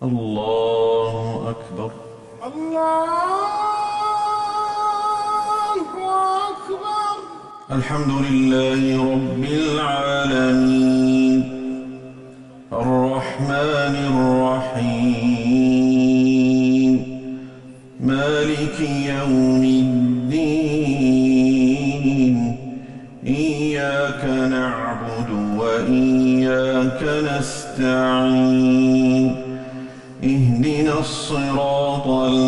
الله أكبر. الله أكبر. الحمد لله رب العالمين الرحمن الرحيم مالك يوم الدين إياك نعبد وإياك نستعين اهدنا الصراط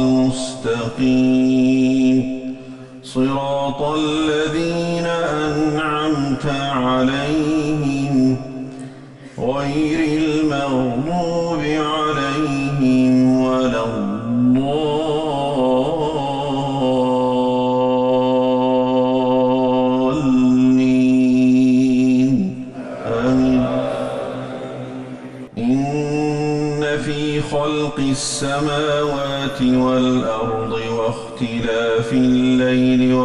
المستقيم صراط الذين أنعمت عليهم غير المغضوب عليهم ولا الضالين آمين. إن في خلق السماوات والأرض واختلاف الليل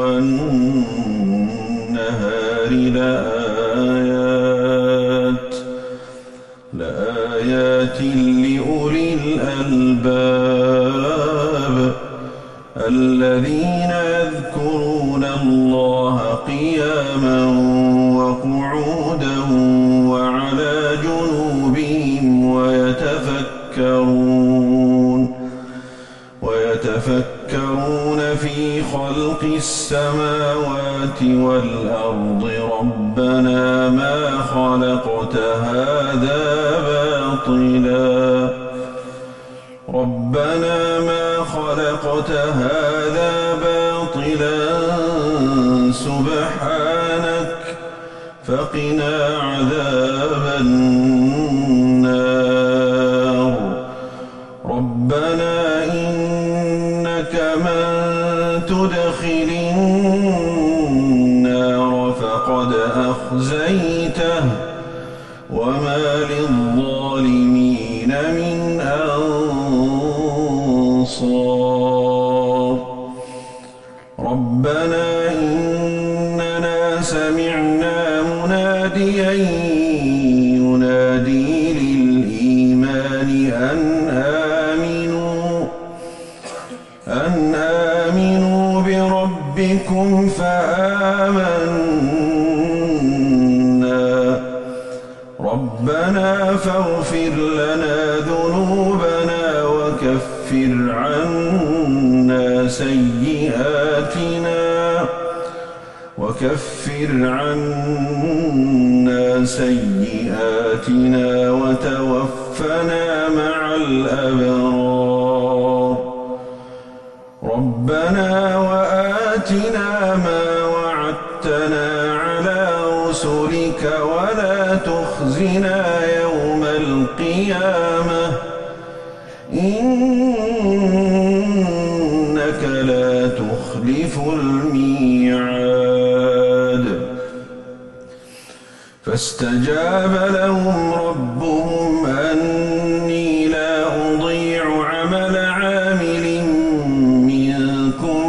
والنهار لآيات لأولي الألباب الذين يذكرون الله قياما وقعودا وعلى جنوبهم ويتفكرون في خلق السماوات والأرض ربنا ما خلقت هذا باطلا سبحانك فقنا عذاب النار ربنا إنك من تدخل النار فقد أخزيته وما للظالمين من أنصار ربنا إننا سمعنا مناديا ينادي للإيمان أن آمنوا بربكم فآمنا ربنا فاغفر لنا ذنوبنا وكفر عنا سيئاتنا وتوفنا مع الأبرار ربنا وآتنا ما وعدتنا على رسلك ولا تخزنا يوم القيامة إنك لا تخلف الميعاد فاستجاب لهم ربهم أني لا أضيع عمل عامل منكم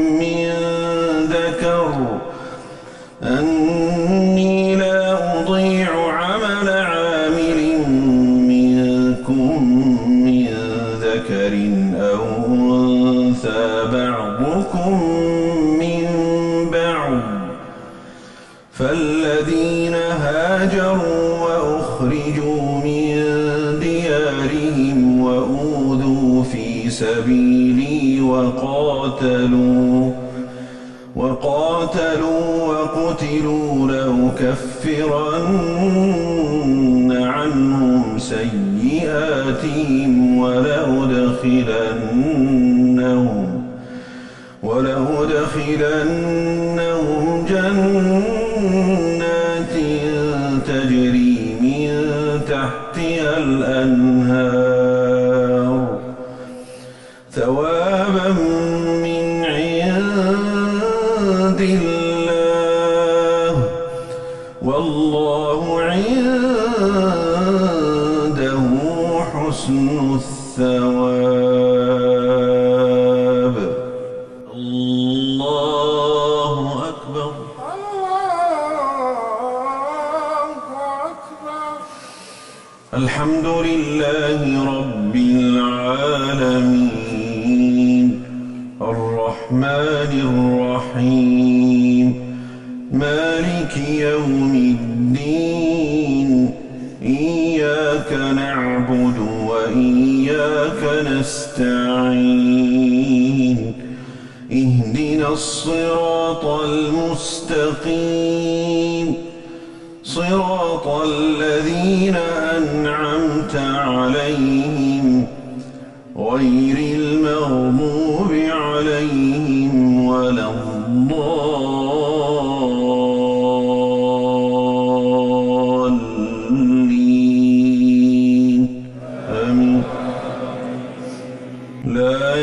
من ذكر أو أنثى بعضكم من بعض فالذين هاجروا وأخرجوا من ديارهم وأوذوا في سبيلي وقاتلوا وقتلوا لأكفرن عنهم سيئاتهم ولأدخلنهم جنات تجري من تحتها الأنهار ثوابا من عند الله والله عنده حسن الثواب. الله أكبر. الحمد لله رب العالمين وإياك نستعين اهدنا الصراط المستقيم صراط الذين أنعمت عليهم غير المغضوب عليهم ولا الضالين آمين. لا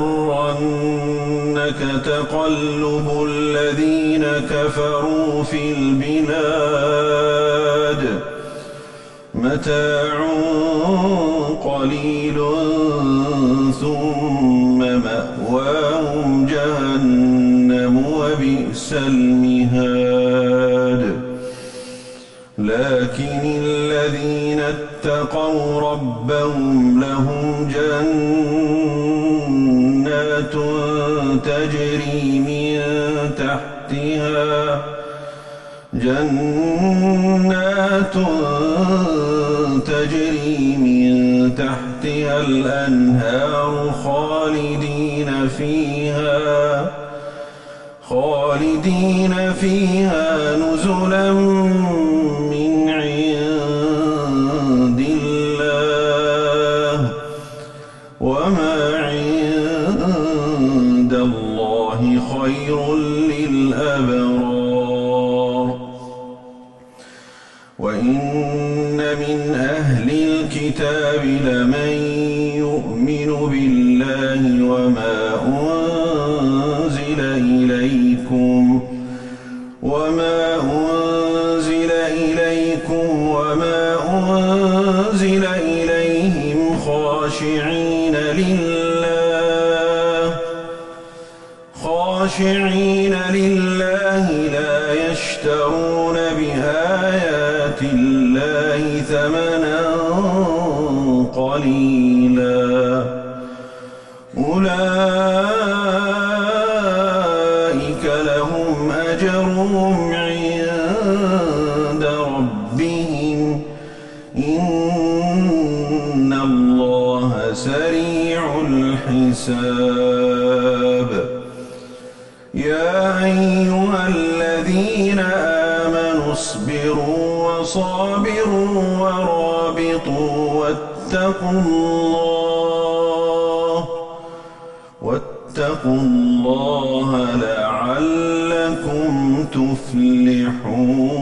يغرنك تقلب الذين كفروا في البلاد متاع قليل ثم مأواهم جهنم وبئس المهاد لكن الذين اتقوا ربهم لهم جنات تجري من تحتها الأنهار خالدين فيها نزلا من عند الله وما عند الله خير للأبرار وإن من أهل الكتاب لمن يؤمن بالله وما أنزل إليكم وما أنزل إليهم خاشعين لله لا يشترون بآيات الله ثمنا قليلا أولئك لهم أجرهم عند ربهم إن الله سريع الحساب يا أيها الذين آمنوا اصبروا وصابروا ورابطوا واتقوا الله لعلكم تفلحون.